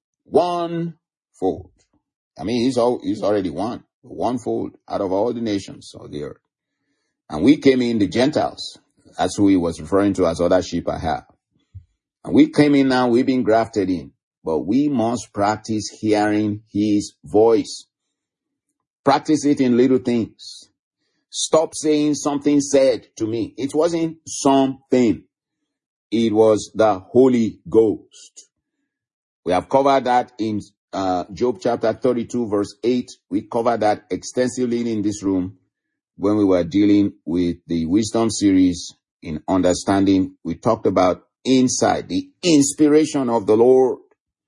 one fold. I mean, he's, all, he's already one, one fold out of all the nations of the earth. And we came in, the Gentiles. That's who he was referring to as other sheep I have. And we came in now, we've been grafted in. But we must practice hearing his voice. Practice it in little things. Stop saying something said to me. It wasn't something. It was the Holy Ghost. We have covered that in uh, Job chapter thirty-two verse eight. We covered that extensively in this room when we were dealing with the wisdom series in understanding. We talked about insight, the inspiration of the Lord.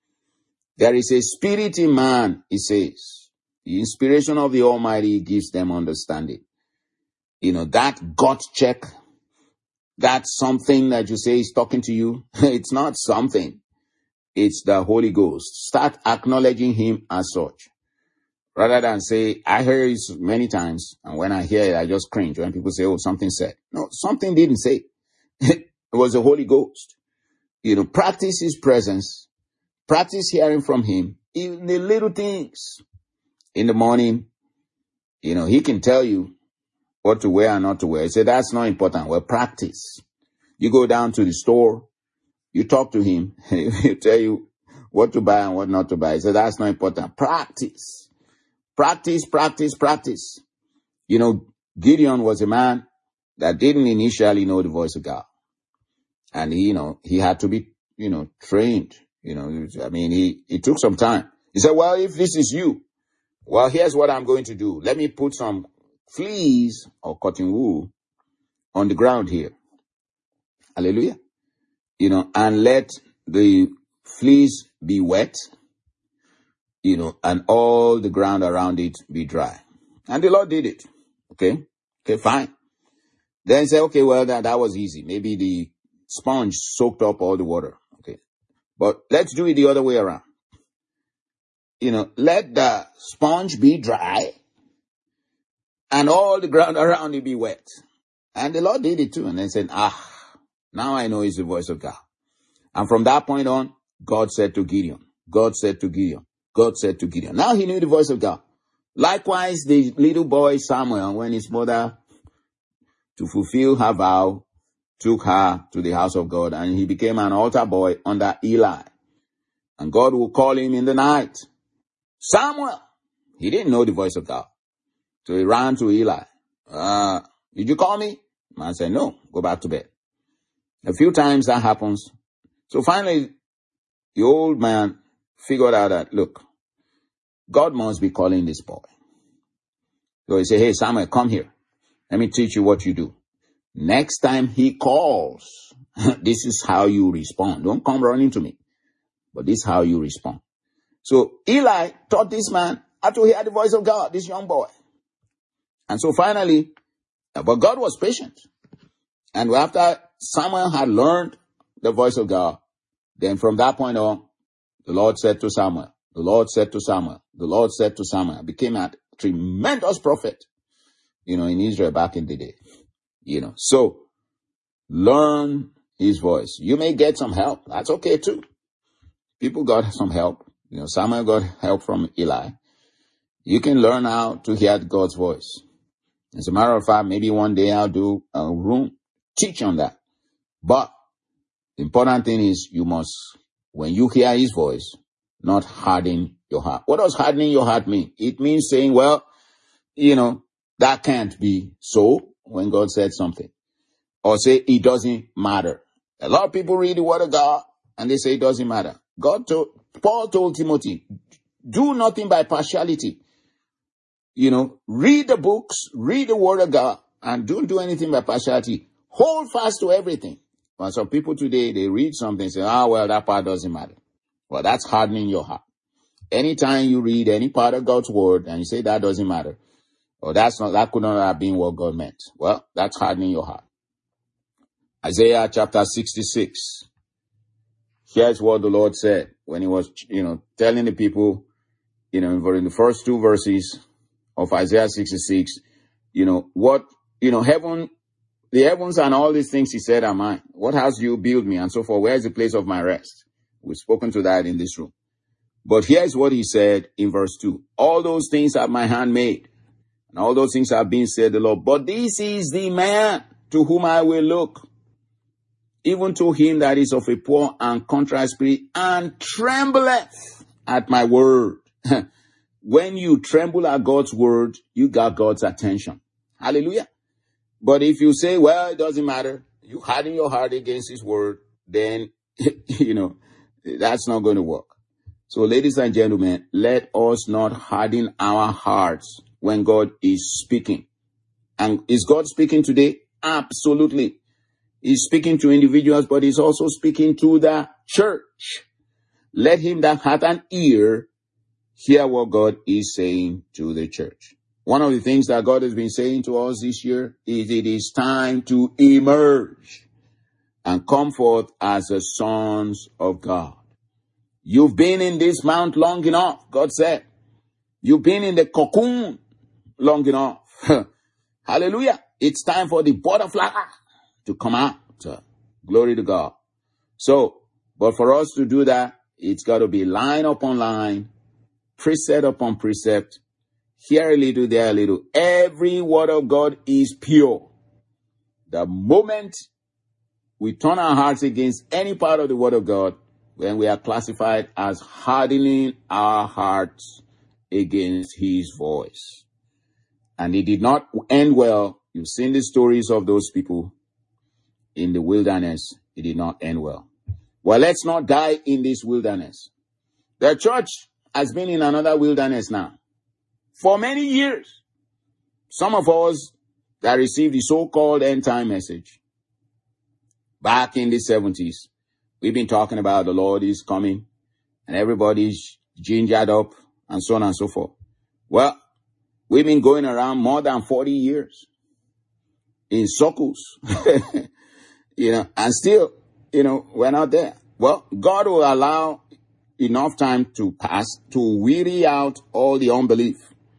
There is a spirit in man, he says. The inspiration of the Almighty gives them understanding. You know, that gut check, that something that you say is talking to you, it's not something. It's the Holy Ghost. Start acknowledging him as such. Rather than say, I hear it many times, and when I hear it, I just cringe. When people say, oh, something said. No, something didn't say. It was the Holy Ghost. You know, practice his presence. Practice hearing from him in the little things. In the morning, you know, he can tell you what to wear and not to wear. He said, that's not important. Well, practice. You go down to the store, you talk to him, he'll tell you what to buy and what not to buy. He said, that's not important. Practice. Practice, practice, practice. You know, Gideon was a man that didn't initially know the voice of God. And he, you know, he had to be, you know, trained. You know, I mean, he, it took some time. He said, well, if this is you, well, here's what I'm going to do. Let me put some fleece or cotton wool on the ground here. Hallelujah. You know, and let the fleece be wet, you know, and all the ground around it be dry. And the Lord did it. Okay. Okay, fine. Then say, okay, well, that, that was easy. Maybe the sponge soaked up all the water. Okay. But let's do it the other way around. You know, let the sponge be dry and all the ground around it be wet. And the Lord did it too. And then said, ah, now I know it's the voice of God. And from that point on, God said to Gideon, God said to Gideon, God said to Gideon. Now he knew the voice of God. Likewise, the little boy Samuel, when his mother, to fulfill her vow, took her to the house of God, and he became an altar boy under Eli. And God will call him in the night, Samuel. He didn't know the voice of God. So he ran to Eli. Uh, did you call me? Man said, no, go back to bed. A few times that happens. So finally, the old man figured out that, look, God must be calling this boy. So he said, hey, Samuel, come here. Let me teach you what you do. Next time he calls, this is how you respond. Don't come running to me, but this is how you respond. So Eli taught this man how to hear the voice of God, this young boy. And so finally, but God was patient. And after Samuel had learned the voice of God, then from that point on, the Lord said to Samuel, the Lord said to Samuel, the Lord said to Samuel, became a tremendous prophet, you know, in Israel back in the day, you know. So learn his voice. You may get some help. That's okay too. People got some help. You know, Samuel got help from Eli. You can learn how to hear God's voice. As a matter of fact, maybe one day I'll do a room teach on that. But the important thing is you must, when you hear his voice, not harden your heart. What does hardening your heart mean? It means saying, well, you know, that can't be so when God said something. Or say it doesn't matter. A lot of people read the word of God and they say it doesn't matter. God told, Paul told Timothy, do nothing by partiality. You know, read the books, read the word of God, and don't do anything by partiality. Hold fast to everything. But some people today, they read something and say, ah, well, that part doesn't matter. Well, that's hardening your heart. Anytime you read any part of God's word and you say that doesn't matter, or that's not, that could not have been what God meant. Well, that's hardening your heart. Isaiah chapter sixty-six. Here's what the Lord said when he was, you know, telling the people, you know, in the first two verses of Isaiah sixty-six, you know, what, you know, heaven, the heavens and all these things he said are mine. What house do you build me? And so forth. Where is the place of my rest? We've spoken to that in this room. But here's what he said in verse two. All those things have my hand made, and all those things have been said the Lord. But this is the man to whom I will look, even to him that is of a poor and contrite spirit, and trembleth at my word. When you tremble at God's word, you got God's attention. Hallelujah. But if you say, well, it doesn't matter, you harden your heart against his word, then, you know, that's not going to work. So, ladies and gentlemen, let us not harden our hearts when God is speaking. And is God speaking today? Absolutely. He's speaking to individuals, but he's also speaking to the church. Let him that hath an ear hear what God is saying to the church. One of the things that God has been saying to us this year is it is time to emerge and come forth as the sons of God. You've been in this mount long enough, God said. You've been in the cocoon long enough. Hallelujah. It's time for the butterfly to come out. Glory to God. So, but for us to do that, it's got to be line upon line, precept upon precept, here a little, there a little. Every word of God is pure. The moment we turn our hearts against any part of the word of God, when we are classified as hardening our hearts against his voice. And it did not end well. You've seen the stories of those people in the wilderness. It did not end well. Well, let's not die in this wilderness. The church has been in another wilderness now for many years. Some of us that received the so-called end time message back in the seventies, we've been talking about the Lord is coming and everybody's gingered up and so on and so forth. Well, we've been going around more than forty years in circles, you know, and still, you know, we're not there. Well, God will allow enough time to pass to weary out all the unbelief.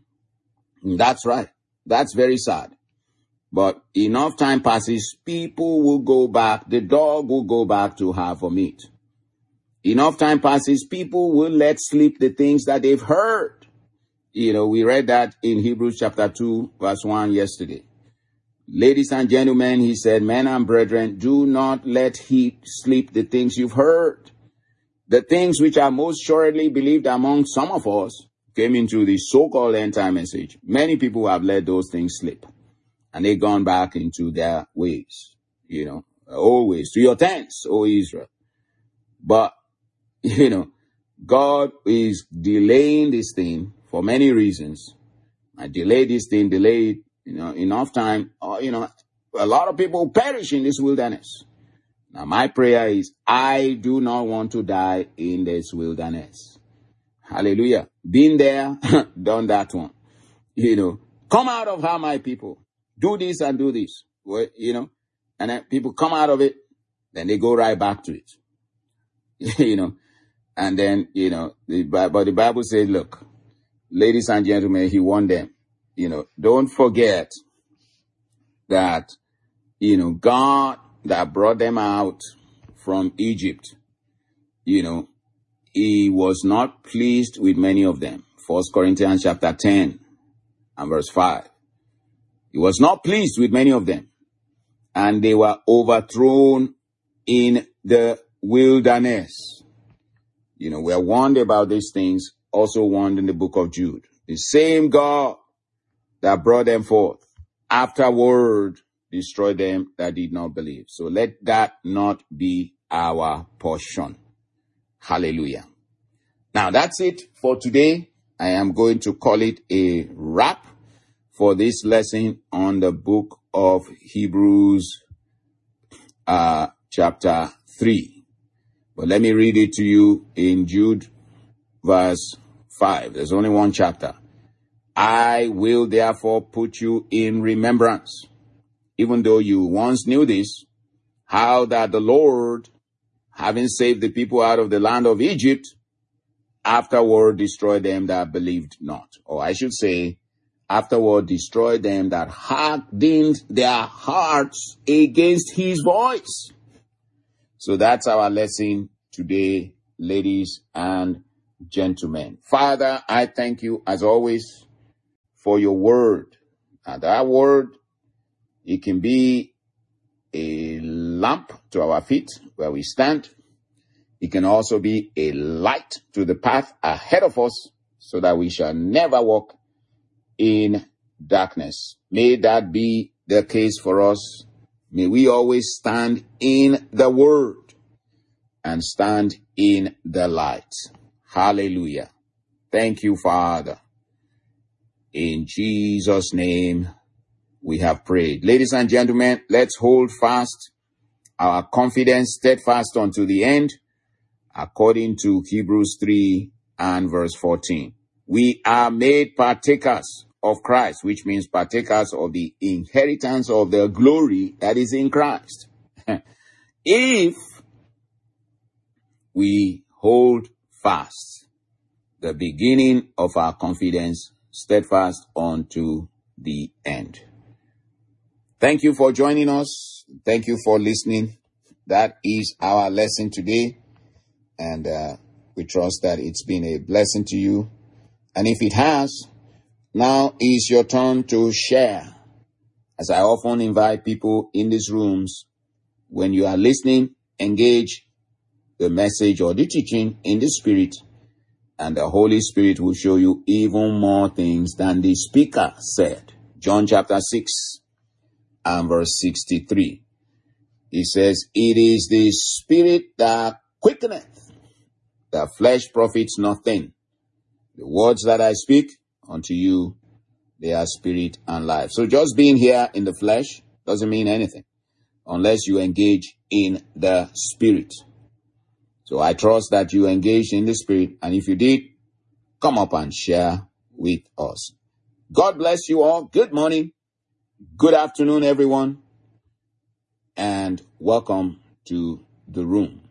That's right. That's very sad. But enough time passes, people will go back, the dog will go back to her vomit. Enough time passes, people will let slip the things that they've heard. You know, we read that in Hebrews chapter two, verse one yesterday. Ladies and gentlemen, he said, men and brethren, do not let he slip the things you've heard. The things which are most surely believed among some of us came into the so-called end time message. Many people have let those things slip. And they've gone back into their ways, you know, always to your tents, O Israel. But, you know, God is delaying this thing for many reasons. I delay this thing, delay it, you know, enough time. Or, you know, a lot of people perish in this wilderness. Now, my prayer is, I do not want to die in this wilderness. Hallelujah. Been there, done that one. You know, come out of her, my people. Do this and do this, well, you know, and then people come out of it, then they go right back to it, you know, and then, you know, the, but the Bible says, look, ladies and gentlemen, he warned them, you know, don't forget that, you know, God that brought them out from Egypt, you know, he was not pleased with many of them. First Corinthians chapter ten and verse five. He was not pleased with many of them, and they were overthrown in the wilderness. You know, we are warned about these things, also warned in the book of Jude. The same God that brought them forth, afterward destroyed them that did not believe. So let that not be our portion. Hallelujah. Now that's it for today. I am going to call it a wrap for this lesson on the book of Hebrews, uh, chapter three. But let me read it to you in Jude, verse five. There's only one chapter. I will therefore put you in remembrance, even though you once knew this, how that the Lord, having saved the people out of the land of Egypt, afterward destroyed them that believed not. Or I should say, afterward destroyed them that hardened their hearts against his voice. So that's our lesson today, ladies and gentlemen. Father, I thank you as always for your word. And that word, it can be a lamp to our feet where we stand. It can also be a light to the path ahead of us so that we shall never walk in darkness. May that be the case for us. May we always stand in the word and stand in the light. Hallelujah. Thank you, Father. In Jesus' name we have prayed. Ladies and gentlemen, let's hold fast our confidence steadfast unto the end, according to Hebrews three and verse fourteen. We are made partakers of Christ, which means partakers of the inheritance of the glory that is in Christ. If we hold fast the beginning of our confidence steadfast unto the end. Thank you for joining us. Thank you for listening. That is our lesson today. And uh, we trust that it's been a blessing to you. And if it has, now is your turn to share. As I often invite people in these rooms, when you are listening, engage the message or the teaching in the Spirit, and the Holy Spirit will show you even more things than the speaker said. John chapter six and verse sixty-three. He says, it is the Spirit that quickeneth, the flesh profits nothing. The words that I speak unto you, they are spirit and life. So just being here in the flesh doesn't mean anything unless you engage in the Spirit. So I trust that you engaged in the Spirit. And if you did, come up and share with us. God bless you all. Good morning. Good afternoon, everyone. And welcome to the room.